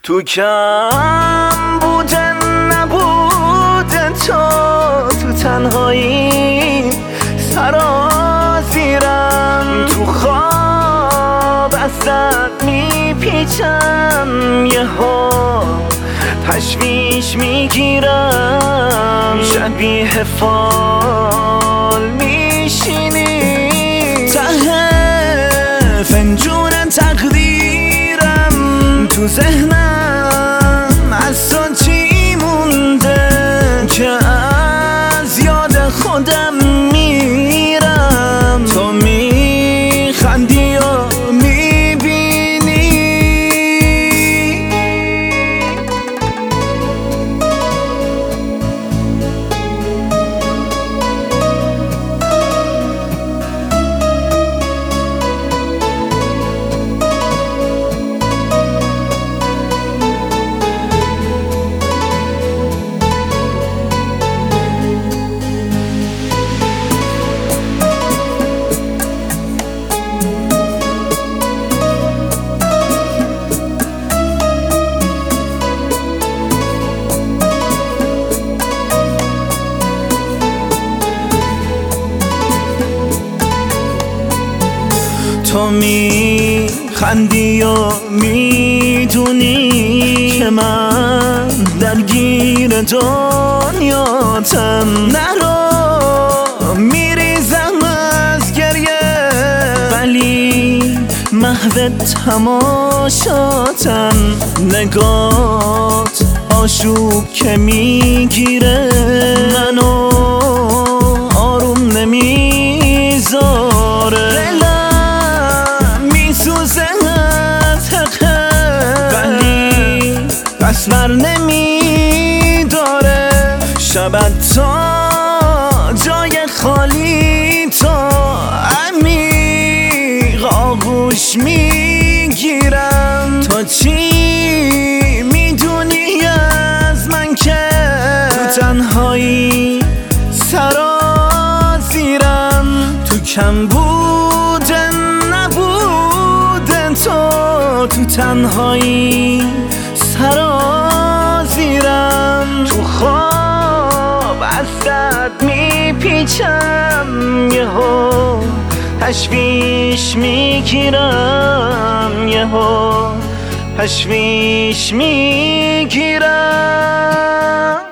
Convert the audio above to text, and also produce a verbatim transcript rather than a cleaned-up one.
تو کم بودن نبودن تو تو تنهایی سرازیرم، تو خواب ازت میپیچم، یه ها تشویش میگیرم، شبیه فال میشینی ته فنجون تقدیرم، تو ذهنم از تو چی مونده که از یاد خودم میرم، تو میخندی و تو میخندی و میدونی که من درگیر دنیاتم، نرو میریزم از گریه ولی محو تماشاتم، نگات آشوب که میگیره منو آروم نمیذاره، بر نمی داره شبت تا جای خالی، تو عمیق آغوش میگیرم، تو چی میدونی از من که تو تنهایی سرازیرم، تو کم بودن نبودن تو تو تنهایی سرازیرم، تو خواب ازت میپیچم، یهو تشویش میگیرم، یهو تشویش میگیرم.